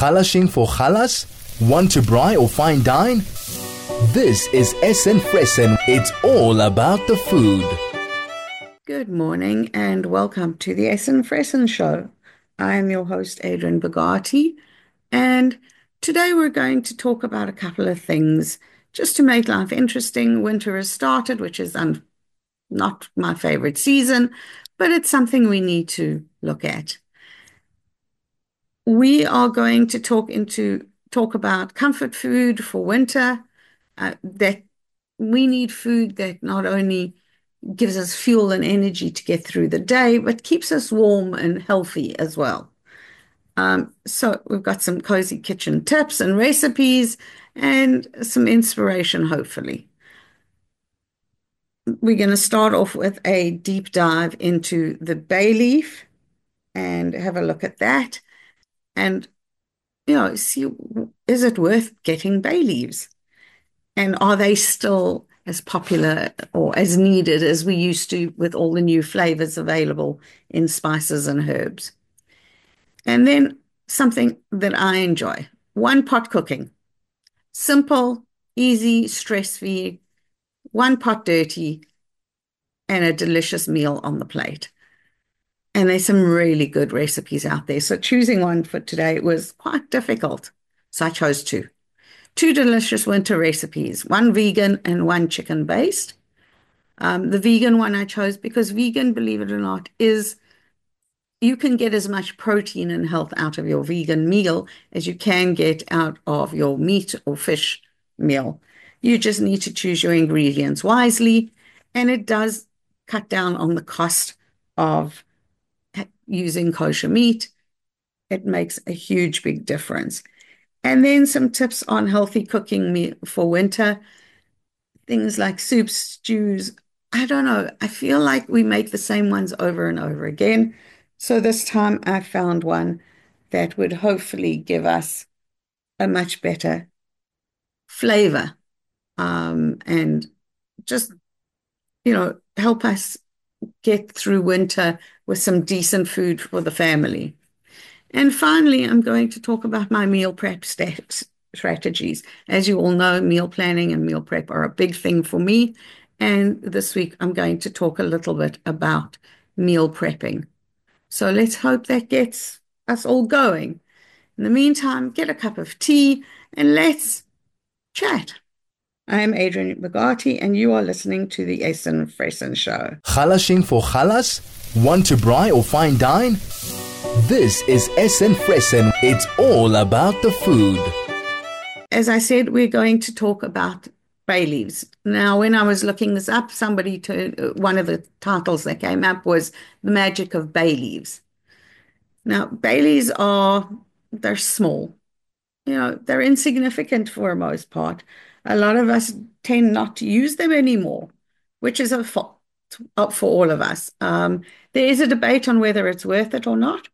Chalashing for chalas? Want to braai or fine dine? This is Essen Fressen. It's all about the food. Good morning and welcome to the Essen Fressen Show. I am your host, Adrian Bogati, and today we're going to talk about a couple of things just to make life interesting. Winter has started, which is not my favorite season, but it's something we need to look at. We are going to talk about comfort food for winter, that we need food that not only gives us fuel and energy to get through the day, but keeps us warm and healthy as well. So we've got some cozy kitchen tips and recipes and some inspiration, hopefully. We're going to start off with a deep dive into the bay leaf and have a look at that. And, see, is it worth getting bay leaves? And are they still as popular or as needed as we used to with all the new flavors available in spices and herbs? And then something that I enjoy, one pot cooking. Simple, easy, stress-free, one pot dirty, and a delicious meal on the plate. And there's some really good recipes out there. So choosing one for today was quite difficult. So I chose two. Two delicious winter recipes, one vegan and one chicken-based. The vegan one I chose because vegan, believe it or not, you can get as much protein and health out of your vegan meal as you can get out of your meat or fish meal. You just need to choose your ingredients wisely, and it does cut down on the cost of using kosher meat. It makes a huge, big difference. And then some tips on healthy cooking for winter. Things like soups, stews. I don't know. I feel like we make the same ones over and over again. So this time I found one that would hopefully give us a much better flavor, and just, help us get through winter with some decent food for the family. And finally, I'm going to talk about my meal prep strategies. As you all know, meal planning and meal prep are a big thing for me. And this week, I'm going to talk a little bit about meal prepping. So let's hope that gets us all going. In the meantime, get a cup of tea and let's chat. I'm Adrian Bogati, and you are listening to the Essen Fressen Show. Chalashing for chalas? Want to braai or fine dine? This is Essen Fressen. It's all about the food. As I said, we're going to talk about bay leaves. Now, when I was looking this up, one of the titles that came up was The Magic of Bay Leaves. Now, bay leaves they're small. They're insignificant for the most part. A lot of us tend not to use them anymore, which is a fault for all of us. There is a debate on whether it's worth it or not.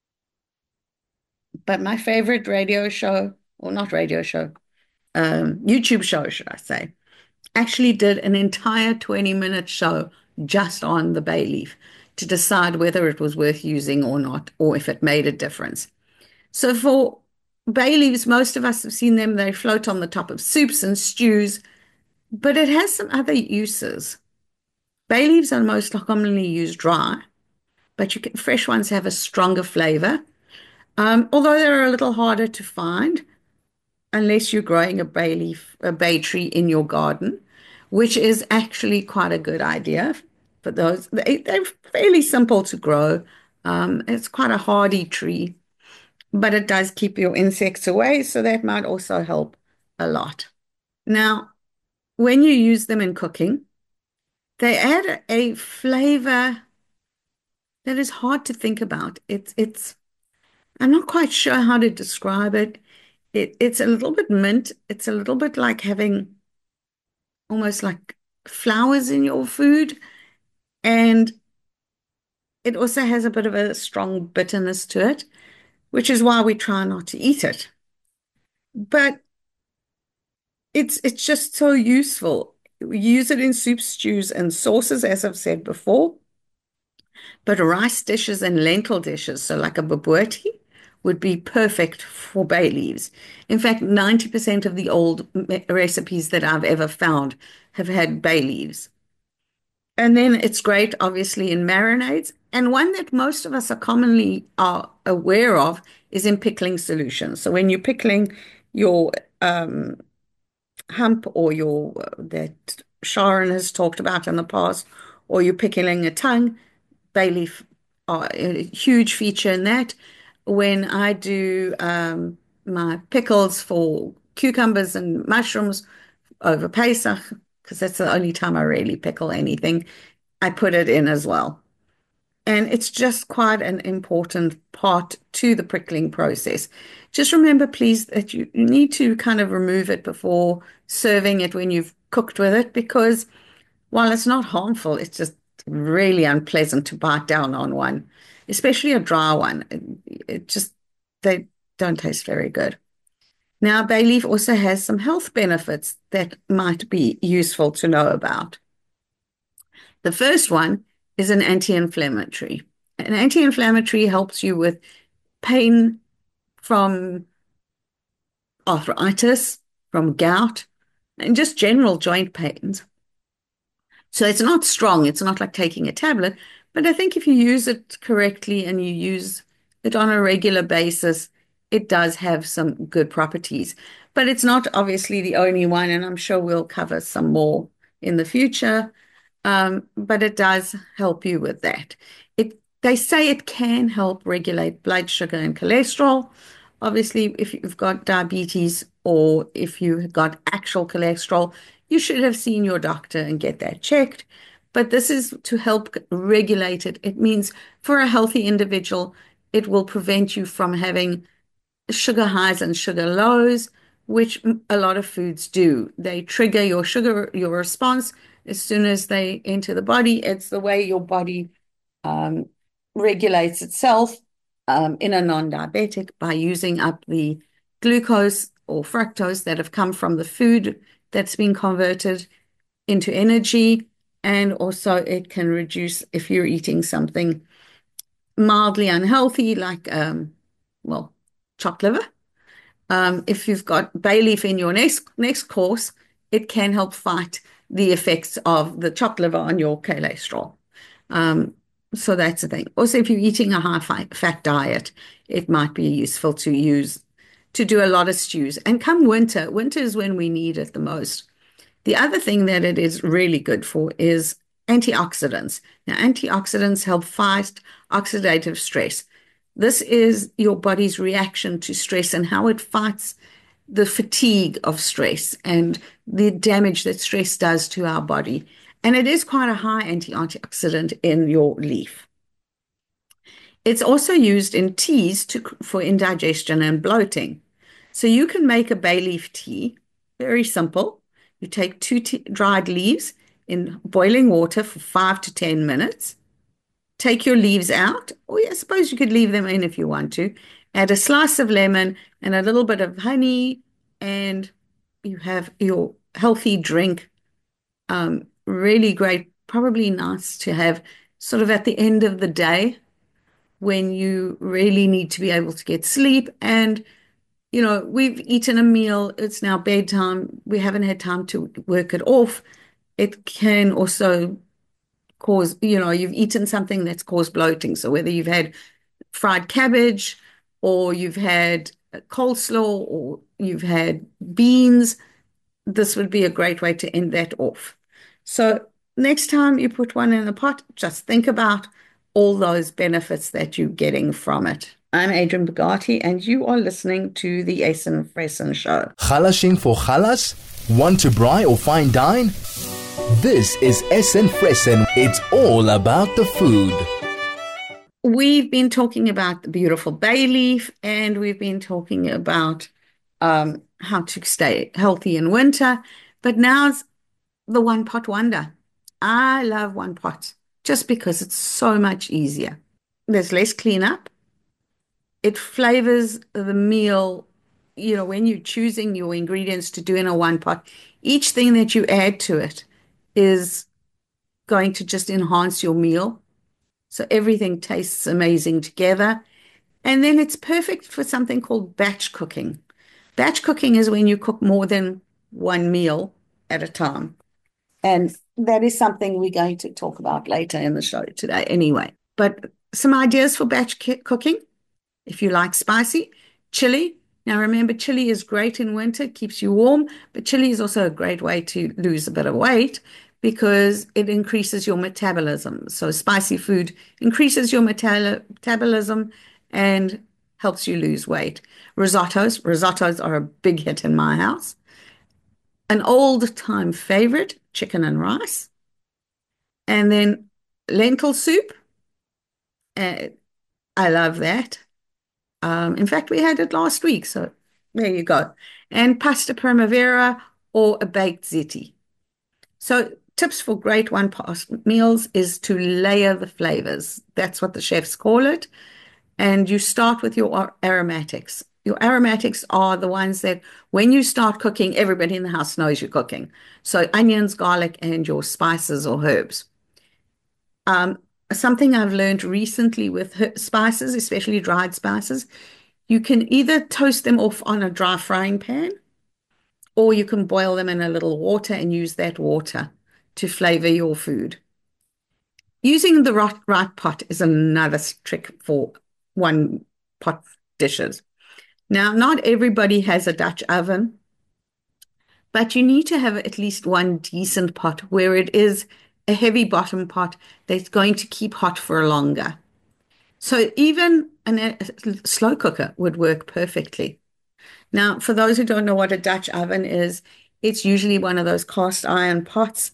But my favorite radio show, or not radio show, YouTube show, should I say, actually did an entire 20-minute show just on the bay leaf to decide whether it was worth using or not, or if it made a difference. So for bay leaves, most of us have seen them. They float on the top of soups and stews, but it has some other uses. Bay leaves are most commonly used dry, but fresh ones have a stronger flavor. Although they're a little harder to find unless you're growing a bay tree in your garden, which is actually quite a good idea for those. They're fairly simple to grow. It's quite a hardy tree, but it does keep your insects away, so that might also help a lot. Now, when you use them in cooking, they add a flavor that is hard to think about. I'm not quite sure how to describe it. It's a little bit mint. It's a little bit like having almost like flowers in your food. And it also has a bit of a strong bitterness to it, which is why we try not to eat it. But it's just so useful. We use it in soups, stews, and sauces, as I've said before. But rice dishes and lentil dishes, so like a bobotie, would be perfect for bay leaves. In fact, 90% of the old recipes that I've ever found have had bay leaves. And then it's great, obviously, in marinades. And one that most of us are aware of is in pickling solutions. So when you're pickling your hump or your that Sharon has talked about in the past, or you're pickling a tongue, bay leaf are a huge feature in that. When I do my pickles for cucumbers and mushrooms over Pesach, because that's the only time I really pickle anything, I put it in as well. And it's just quite an important part to the prickling process. Just remember, please, that you need to kind of remove it before serving it when you've cooked with it, because while it's not harmful, it's just really unpleasant to bite down on one, especially a dry one. It just, they don't taste very good. Now, bay leaf also has some health benefits that might be useful to know about. The first one is an anti-inflammatory. An anti-inflammatory helps you with pain from arthritis, from gout, and just general joint pains. So it's not strong. It's not like taking a tablet, but I think if you use it correctly and you use it on a regular basis, it does have some good properties. But it's not obviously the only one, and I'm sure we'll cover some more in the future. But it does help you with that. They say it can help regulate blood sugar and cholesterol. Obviously, if you've got diabetes or if you've got actual cholesterol, you should have seen your doctor and get that checked. But this is to help regulate it. It means for a healthy individual, it will prevent you from having sugar highs and sugar lows, which a lot of foods do. They trigger your sugar, your response as soon as they enter the body. It's the way your body um, regulates itself in a non-diabetic by using up the glucose or fructose that have come from the food that's been converted into energy. And also it can reduce if you're eating something mildly unhealthy, like, well, chopped liver. If you've got bay leaf in your next course, it can help fight the effects of the chopped liver on your cholesterol. Um, so that's the thing. Also, if you're eating a high fat diet, it might be useful to use to do a lot of stews. And come winter, winter is when we need it the most. The other thing that it is really good for is antioxidants. Now, antioxidants help fight oxidative stress. This is your body's reaction to stress and how it fights the fatigue of stress and the damage that stress does to our body. And it is quite a high antioxidant in your leaf. It's also used in teas for indigestion and bloating. So you can make a bay leaf tea, very simple. You take two dried leaves in boiling water for 5 to 10 minutes. Take your leaves out, or I suppose you could leave them in if you want to. Add a slice of lemon and a little bit of honey, and you have your healthy drink. Really great, probably nice to have sort of at the end of the day when you really need to be able to get sleep. And, we've eaten a meal, it's now bedtime, we haven't had time to work it off. It can also cause, you've eaten something that's caused bloating. So whether you've had fried cabbage or you've had coleslaw or you've had beans, this would be a great way to end that off. So next time you put one in a pot, just think about all those benefits that you're getting from it. I'm Adrienne Bogatie, and you are listening to the Essen Fressen Show. Chalashin for chalas? Want to braai or fine dine? This is Essen Fressen. It's all about the food. We've been talking about the beautiful bay leaf, and we've been talking about how to stay healthy in winter. But now's the one pot wonder. I love one pot just because it's so much easier. There's less cleanup. It flavors the meal, when you're choosing your ingredients to do in a one pot, each thing that you add to it is going to just enhance your meal. So everything tastes amazing together. And then it's perfect for something called batch cooking. Batch cooking is when you cook more than one meal at a time. And that is something we're going to talk about later in the show today, anyway. But some ideas for batch cooking. If you like spicy, chili. Now, remember, chili is great in winter, keeps you warm, but chili is also a great way to lose a bit of weight because it increases your metabolism. So, spicy food increases your metabolism and helps you lose weight. Risottos are a big hit in my house. An old time favorite, chicken and rice. And then lentil soup. Uh, I love that. In fact, we had it last week, so there you go. And pasta primavera or a baked ziti. So, tips for great one-pot meals is to layer the flavors. That's what the chefs call it. And you start with your aromatics. Your aromatics are the ones that when you start cooking, everybody in the house knows you're cooking. So, onions, garlic, and your spices or herbs. Um, Something I've learned recently with spices, especially dried spices, you can either toast them off on a dry frying pan, or you can boil them in a little water and use that water to flavor your food. Using the right pot is another trick for one pot dishes. Now, not everybody has a Dutch oven, but you need to have at least one decent pot where it is a heavy bottom pot that's going to keep hot for longer. So even a slow cooker would work perfectly. Now, for those who don't know what a Dutch oven is, it's usually one of those cast iron pots,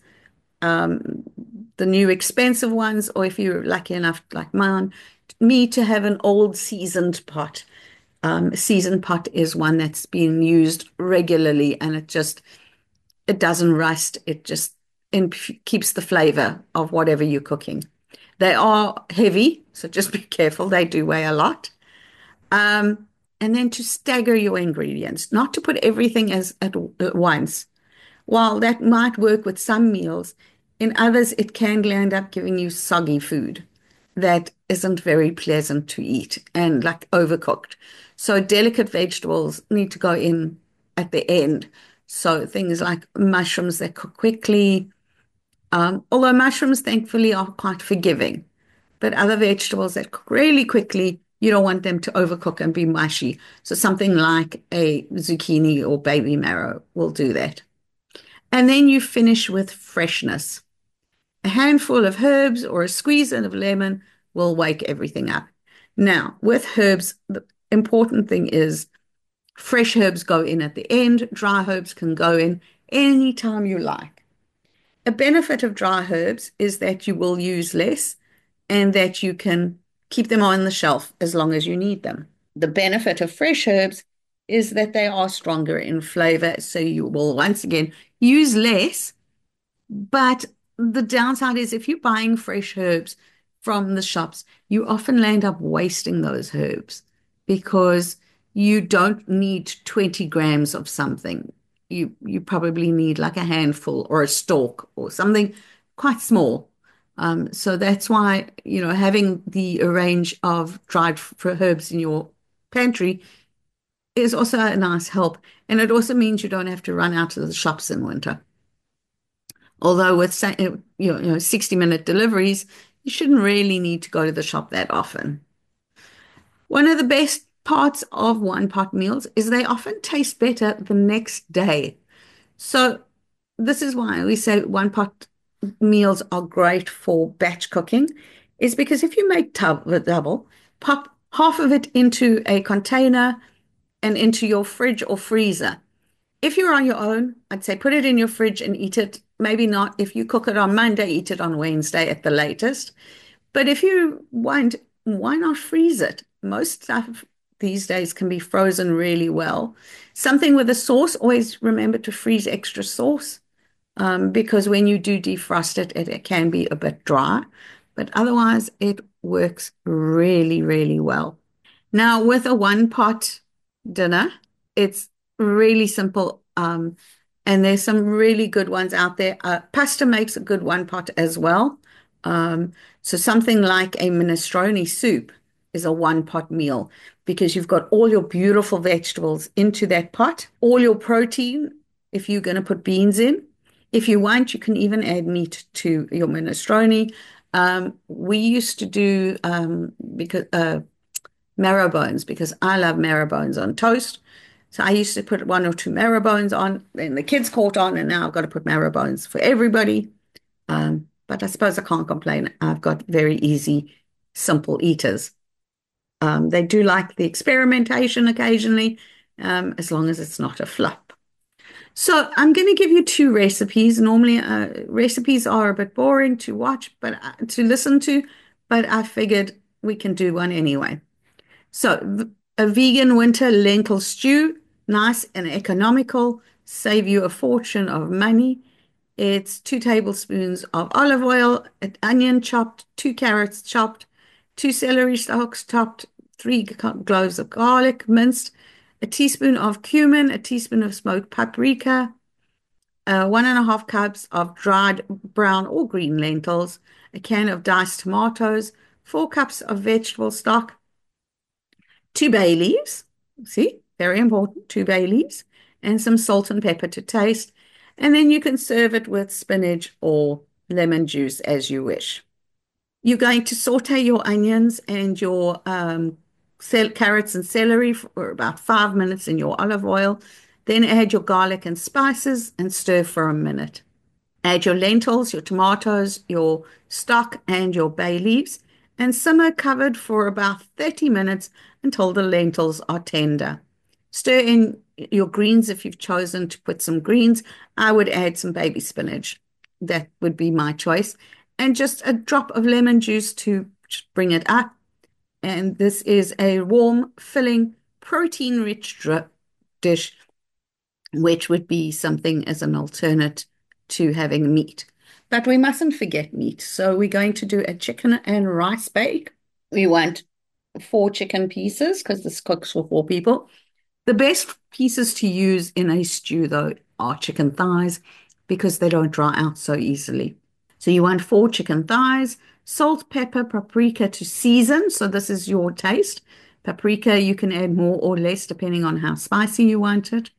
um, the new expensive ones, or if you're lucky enough, like mine, me to have an old seasoned pot. A seasoned pot is one that's being used regularly and it doesn't rust. It just keeps the flavor of whatever you're cooking. They are heavy, so just be careful. They do weigh a lot. Um, and then to stagger your ingredients, not to put everything at once. While that might work with some meals, in others it can end up giving you soggy food that isn't very pleasant to eat and like overcooked. So delicate vegetables need to go in at the end. So things like mushrooms that cook quickly, although mushrooms thankfully are quite forgiving. But other vegetables that cook really quickly, you don't want them to overcook and be mushy. So something like a zucchini or baby marrow will do that. And then you finish with freshness. A handful of herbs or a squeeze of lemon will wake everything up. Now, with herbs, the important thing is fresh herbs go in at the end, dry herbs can go in anytime you like. A benefit of dry herbs is that you will use less and that you can keep them on the shelf as long as you need them. The benefit of fresh herbs is that they are stronger in flavor, so you will once again use less. But the downside is if you're buying fresh herbs from the shops, you often end up wasting those herbs because you don't need 20 grams of something. You probably need like a handful or a stalk or something quite small. So that's why, having the range of dried herbs in your pantry is also a nice help. And it also means you don't have to run out to the shops in winter. Although with 60-minute deliveries, you shouldn't really need to go to the shop that often. One of the best parts of one pot meals is they often taste better the next day. So this is why we say one pot meals are great for batch cooking, is because if you make double, pop half of it into a container and into your fridge or freezer. If you're on your own, I'd say put it in your fridge and eat it. Maybe not. If you cook it on Monday, eat it on Wednesday at the latest. But if you want, why not freeze it? Most stuff these days can be frozen really well. Something with a sauce, always remember to freeze extra sauce because when you do defrost it, it can be a bit dry. But otherwise, it works really, really well. Now, with a one pot dinner, it's really simple. And there's some really good ones out there. Pasta makes a good one pot as well. So something like a minestrone soup is a one pot meal because you've got all your beautiful vegetables into that pot, all your protein, if you're going to put beans in. If you want, you can even add meat to your minestrone. We used to do because marrow bones because I love marrow bones on toast. So I used to put one or two marrow bones on, and the kids caught on, and now I've got to put marrow bones for everybody. But I suppose I can't complain. I've got very easy, simple eaters. They do like the experimentation occasionally, as long as it's not a flop. So I'm going to give you two recipes. Normally, recipes are a bit boring to watch, but to listen to, but I figured we can do one anyway. So a vegan winter lentil stew, nice and economical, save you a fortune of money. It's 2 tablespoons of olive oil, an onion chopped, 2 carrots chopped, 2 celery stalks chopped, 3 cloves of garlic minced, a teaspoon of cumin, a teaspoon of smoked paprika, 1.5 cups of dried brown or green lentils, a can of diced tomatoes, 4 cups of vegetable stock, 2 bay leaves. See, very important, 2 bay leaves, and some salt and pepper to taste. And then you can serve it with spinach or lemon juice as you wish. You're going to saute your onions and your carrots and celery for about 5 minutes in your olive oil. Then add your garlic and spices and stir for a minute. Add your lentils, your tomatoes, your stock, and your bay leaves, and simmer covered for about 30 minutes until the lentils are tender. Stir in your greens if you've chosen to put some greens. I would add some baby spinach. That would be my choice. And just a drop of lemon juice to bring it up. And this is a warm, filling, protein-rich dish, which would be something as an alternate to having meat. But we mustn't forget meat. So we're going to do a chicken and rice bake. We want 4 chicken pieces because this cooks for 4 people. The best pieces to use in a stew, though, are chicken thighs because they don't dry out so easily. So you want 4 chicken thighs, salt, pepper, paprika to season. So this is your taste. Paprika, you can add more or less depending on how spicy you want it.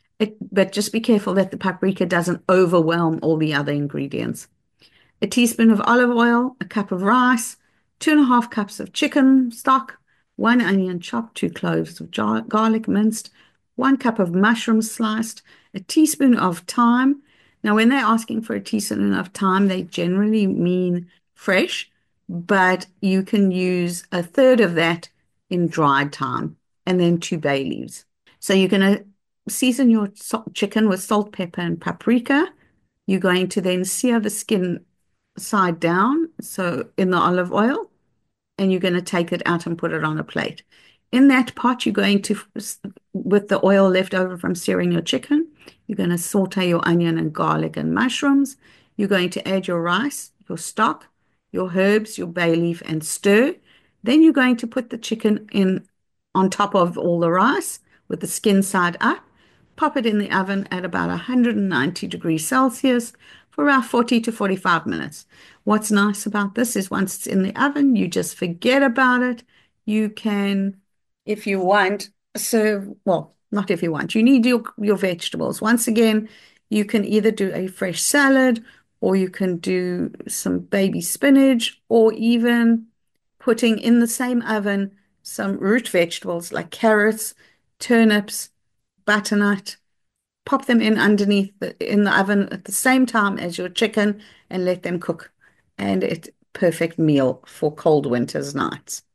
But just be careful that the paprika doesn't overwhelm all the other ingredients. A teaspoon of olive oil, a cup of rice, 2.5 cups of chicken stock, 1 onion chopped, 2 cloves of garlic minced, 1 cup of mushrooms sliced, a teaspoon of thyme. Now, when they're asking for a teaspoon of thyme, they generally mean fresh, but you can use a third of that in dried thyme, and then 2 bay leaves. So you're going to season your chicken with salt, pepper, and paprika. You're going to then sear the skin side down, so in the olive oil, and you're going to take it out and put it on a plate. In that pot, you're going to, with the oil left over from searing your chicken, you're going to saute your onion and garlic and mushrooms. You're going to add your rice, your stock, your herbs, your bay leaf, and stir. Then you're going to put the chicken in on top of all the rice with the skin side up. Pop it in the oven at about 190 degrees Celsius for about 40 to 45 minutes. What's nice about this is once it's in the oven, you just forget about it. You can, if you want, serve, well, not if you want, you need your vegetables. Once again, you can either do a fresh salad or you can do some baby spinach or even putting in the same oven some root vegetables like carrots, turnips, butternut. Pop them in underneath in the oven at the same time as your chicken and let them cook. And it's perfect meal for cold winter's nights.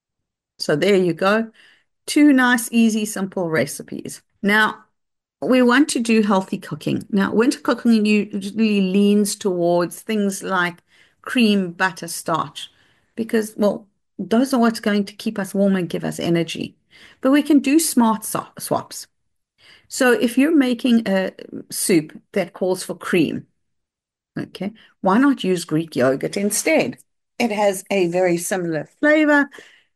So there you go. 2 nice, easy, simple recipes. Now, we want to do healthy cooking. Now, winter cooking usually leans towards things like cream, butter, starch, because, well, those are what's going to keep us warm and give us energy. But we can do smart swaps. So if you're making a soup that calls for cream, okay, why not use Greek yogurt instead? It has a very similar flavor,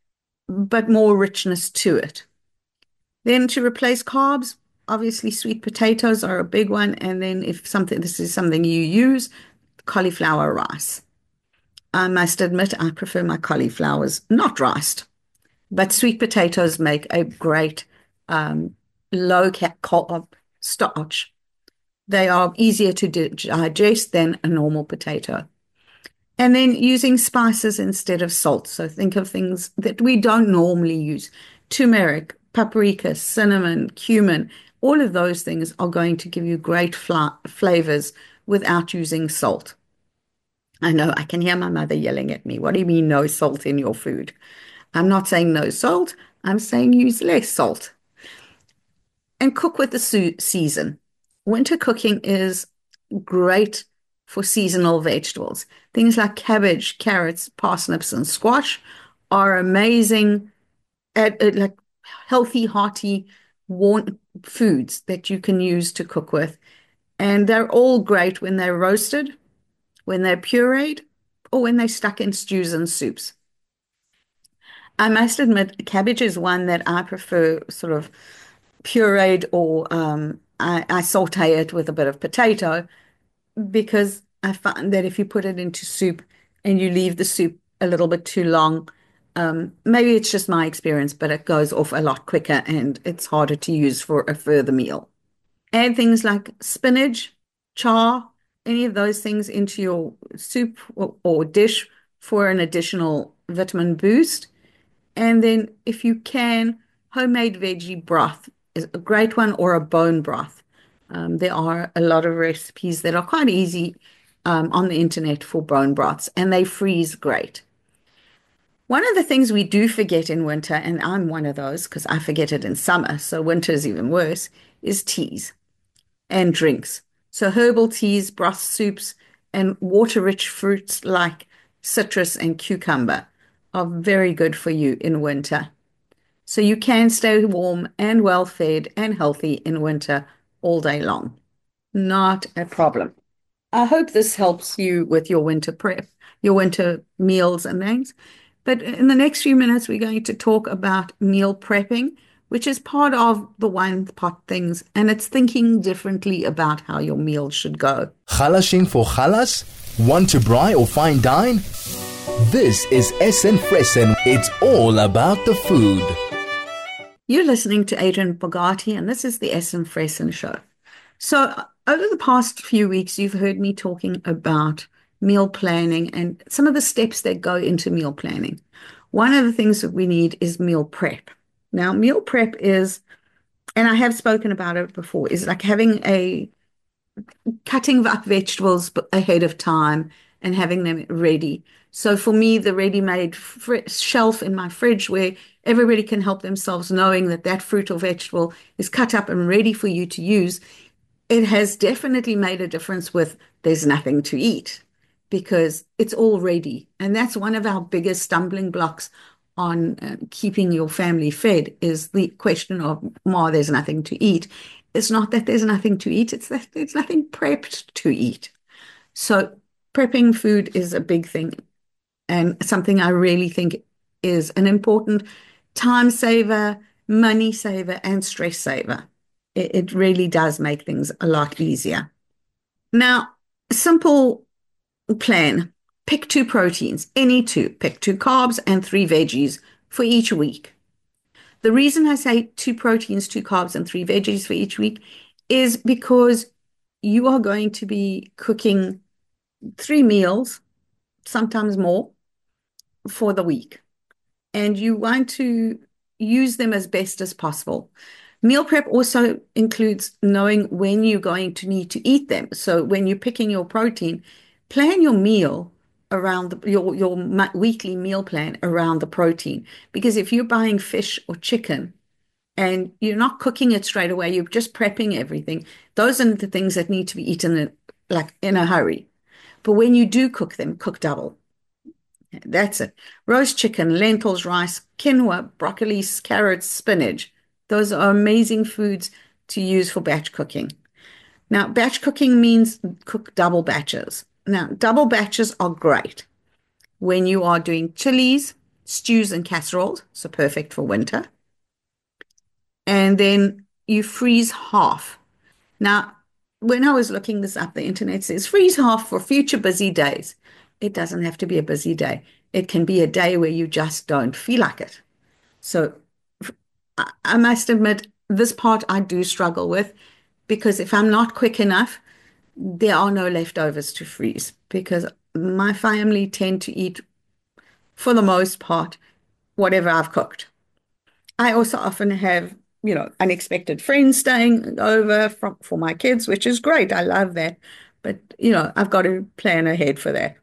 but more richness to it. Then to replace carbs, obviously sweet potatoes are a big one. And then if this is something you use, cauliflower rice. I must admit, I prefer my cauliflowers not riced. But sweet potatoes make a great um, low carb starch. They are easier to digest than a normal potato. And then using spices instead of salt. So think of things that we don't normally use. Turmeric, paprika, cinnamon, cumin, all of those things are going to give you great flavors without using salt. I know I can hear my mother yelling at me. What do you mean no salt in your food? I'm not saying no salt. I'm saying use less salt and cook with the season. Winter cooking is great for seasonal vegetables. Things like cabbage, carrots, parsnips, and squash are amazing at like healthy, hearty, warm foods that you can use to cook with. And they're all great when they're roasted, when they're pureed, or when they're stuck in stews and soups. I must admit, cabbage is one that I prefer sort of pureed or I saute it with a bit of potato because I find that if you put it into soup and you leave the soup a little bit too long, maybe it's just my experience, but it goes off a lot quicker and it's harder to use for a further meal. Add things like spinach, char, any of those things into your soup or dish for an additional vitamin boost. And then, if you can, homemade veggie broth is a great one, or a bone broth. There are a lot of recipes that are quite easy on the internet for bone broths, and they freeze great. One of the things we do forget in winter, and I'm one of those because I forget it in summer, so winter is even worse, is teas and drinks. So, herbal teas, broth soups, and water-rich fruits like citrus and cucumber are very good for you in winter. So you can stay warm and well fed and healthy in winter all day long. Not a problem. I hope this helps you with your winter prep, your winter meals and things. But in the next few minutes, we're going to talk about meal prepping, which is part of the one pot things, and it's thinking differently about how your meal should go. Halashing for halas? Want to braai or fine dine? This is SN Fressen. It's all about the food. You're listening to Adrian Bogati, and this is the SN Fressen Show. So, over the past few weeks, you've heard me talking about meal planning and some of the steps that go into meal planning. One of the things that we need is meal prep. Now, meal prep is, and I have spoken about it before, is like cutting up vegetables ahead of time and having them ready. So for me, the ready-made shelf in my fridge where everybody can help themselves, knowing that that fruit or vegetable is cut up and ready for you to use, it has definitely made a difference with there's nothing to eat because it's all ready. And that's one of our biggest stumbling blocks on keeping your family fed is the question of, Ma, there's nothing to eat. It's not that there's nothing to eat, it's that there's nothing prepped to eat. So prepping food is a big thing and something I really think is an important time saver, money saver, and stress saver. It really does make things a lot easier. Now, simple plan. Pick two proteins, any two. Pick two carbs and three veggies for each week. The reason I say two proteins, two carbs, and three veggies for each week is because you are going to be cooking 3 meals, sometimes more, for the week. And you want to use them as best as possible. Meal prep also includes knowing when you're going to need to eat them. So when you're picking your protein, plan your meal around your weekly meal plan around the protein. Because if you're buying fish or chicken and you're not cooking it straight away, you're just prepping everything. Those are the things that need to be eaten in a hurry. But when you do cook them, cook double. That's it. Roast chicken, lentils, rice, quinoa, broccoli, carrots, spinach. Those are amazing foods to use for batch cooking. Now, batch cooking means cook double batches. Now, double batches are great when you are doing chilies, stews, and casseroles, so perfect for winter. And then you freeze half. Now, when I was looking this up, the internet says freeze half for future busy days. It doesn't have to be a busy day. It can be a day where you just don't feel like it. So I must admit, this part I do struggle with because if I'm not quick enough, there are no leftovers to freeze because my family tend to eat, for the most part, whatever I've cooked. I also often have, unexpected friends staying over for my kids, which is great. I love that. But, I've got to plan ahead for that.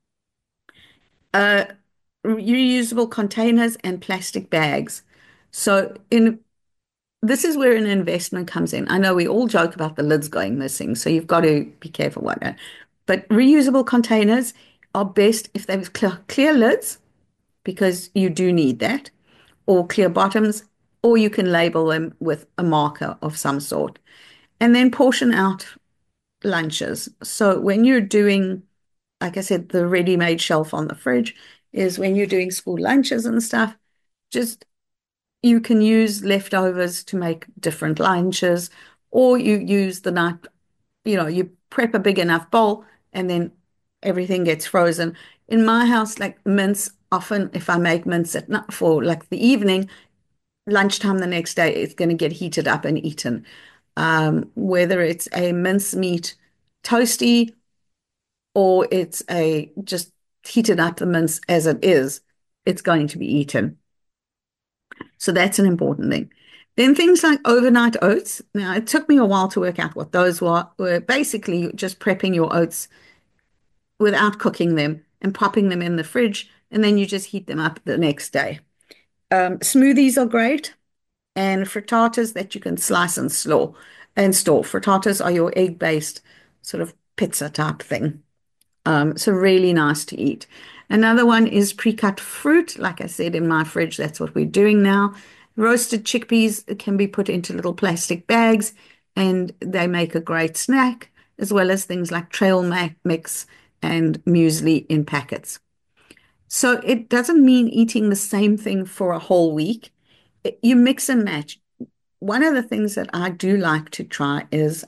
Uh, Reusable containers and plastic bags. So this is where an investment comes in. I know we all joke about the lids going missing, so you've got to be careful what that. But reusable containers are best if they have clear lids, because you do need that, or clear bottoms, or you can label them with a marker of some sort. And then portion out lunches. So when you're doing, like I said, the ready-made shelf on the fridge is when you're doing school lunches and stuff, just you can use leftovers to make different lunches, or you use the night, you prep a big enough bowl and then everything gets frozen. In my house, like mince, often if I make mince at night for like the evening, lunchtime the next day, it's going to get heated up and eaten. Whether it's a mince meat toasty or it's a just heated up the mince as it is, it's going to be eaten. So that's an important thing. Then things like overnight oats. Now, it took me a while to work out what those were basically just prepping your oats without cooking them and popping them in the fridge, and then you just heat them up the next day. Smoothies are great, and frittatas that you can slice and store. Frittatas are your egg-based sort of pizza type thing. So really nice to eat. Another one is pre-cut fruit. Like I said, in my fridge, that's what we're doing now. Roasted chickpeas can be put into little plastic bags and they make a great snack, as well as things like trail mix and muesli in packets. So it doesn't mean eating the same thing for a whole week. You mix and match. One of the things that I do like to try is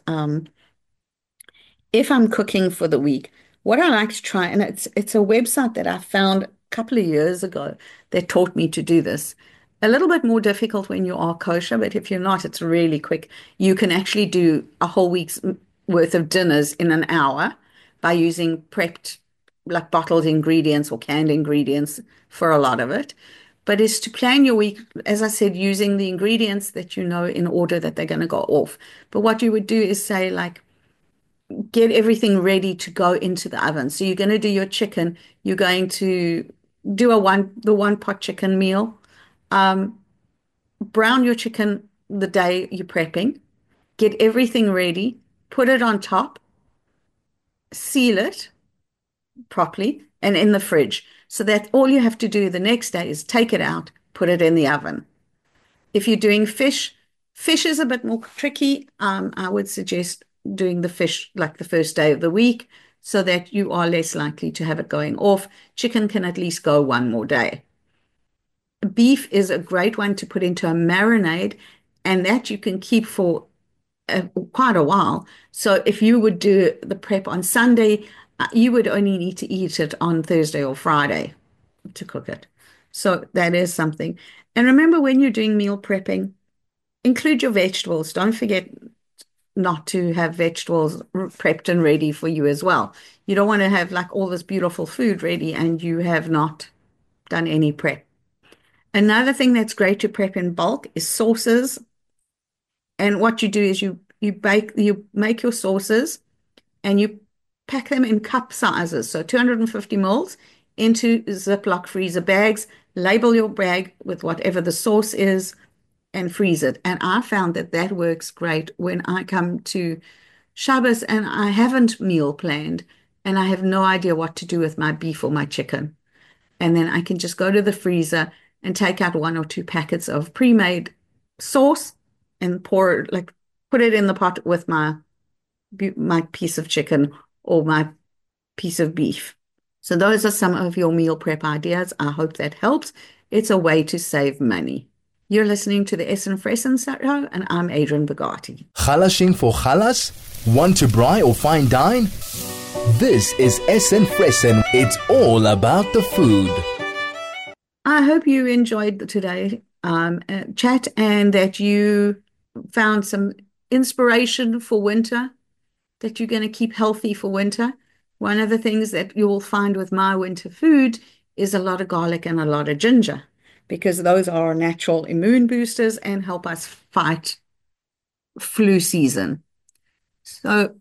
if I'm cooking for the week, what I like to try, and it's a website that I found a couple of years ago that taught me to do this. A little bit more difficult when you are kosher, but if you're not, it's really quick. You can actually do a whole week's worth of dinners in an hour by using prepped, like bottled ingredients or canned ingredients for a lot of it. But is to plan your week, as I said, using the ingredients that you know in order that they're going to go off. But what you would do is say, like, get everything ready to go into the oven. So you're going to do your chicken. You're going to do the one pot chicken meal. Brown your chicken the day you're prepping. Get everything ready. Put it on top. Seal it properly and in the fridge. So that all you have to do the next day is take it out, put it in the oven. If you're doing fish, fish is a bit more tricky. I would suggest doing the fish like the first day of the week so that you are less likely to have it going off. Chicken can at least go one more day. Beef is a great one to put into a marinade, and that you can keep for quite a while. So if you would do the prep on Sunday, you would only need to eat it on Thursday or Friday to cook it. So that is something. And remember, when you're doing meal prepping, include your vegetables. Don't forget not to have vegetables prepped and ready for you as well. You don't want to have like all this beautiful food ready and you have not done any prep. Another thing that's great to prep in bulk is sauces. And what you do is you make your sauces and you pack them in cup sizes, so 250 mils into Ziploc freezer bags, label your bag with whatever the sauce is, and freeze it. And I found that that works great when I come to Shabbos and I haven't meal planned and I have no idea what to do with my beef or my chicken. And then I can just go to the freezer and take out one or two packets of pre-made sauce and put it in the pot with my piece of chicken or my piece of beef. So those are some of your meal prep ideas. I hope that helps. It's a way to save money. You're listening to the Essen Fressen Show, and I'm Adrian Bugatti. Chalashing for chalas? Want to braai or fine dine? This is Essen Fressen. It's all about the food. I hope you enjoyed today chat and that you found some inspiration for winter, that you're going to keep healthy for winter. One of the things that you will find with my winter food is a lot of garlic and a lot of ginger, because those are natural immune boosters and help us fight flu season. So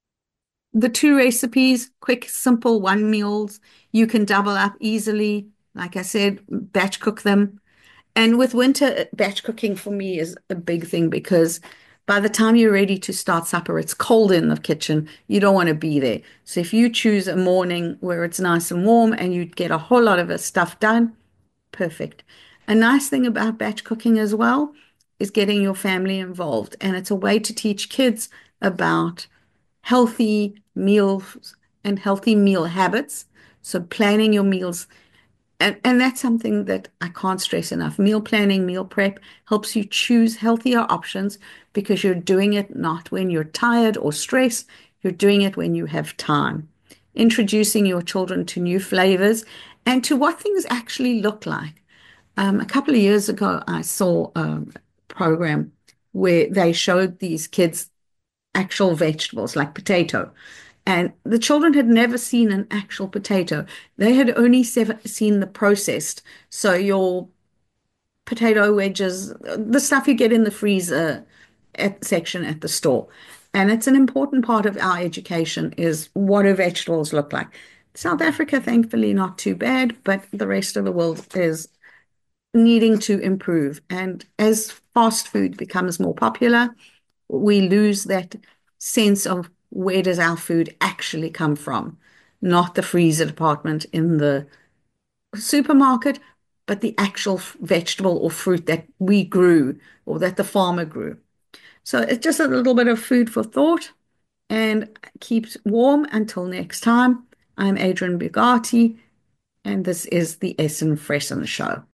the two recipes, quick, simple one meals, you can double up easily. Like I said, batch cook them. And with winter, batch cooking for me is a big thing because by the time you're ready to start supper, it's cold in the kitchen. You don't want to be there. So if you choose a morning where it's nice and warm and you get a whole lot of the stuff done, perfect. A nice thing about batch cooking as well is getting your family involved. And it's a way to teach kids about healthy meals and healthy meal habits. So planning your meals, and that's something that I can't stress enough. Meal planning, meal prep helps you choose healthier options because you're doing it not when you're tired or stressed, you're doing it when you have time. Introducing your children to new flavors and to what things actually look like. A couple of years ago, I saw a program where they showed these kids actual vegetables like potato. And the children had never seen an actual potato. They had only seen the processed. So your potato wedges, the stuff you get in the freezer section at the store. And it's an important part of our education is what do vegetables look like? South Africa, thankfully, not too bad, but the rest of the world is needing to improve. And as fast food becomes more popular, we lose that sense of where does our food actually come from, not the freezer department in the supermarket, but the actual vegetable or fruit that we grew or that the farmer grew. So it's just a little bit of food for thought and keeps warm until next time. I'm Adrian Bugatti, and this is the Essen Fressen Show.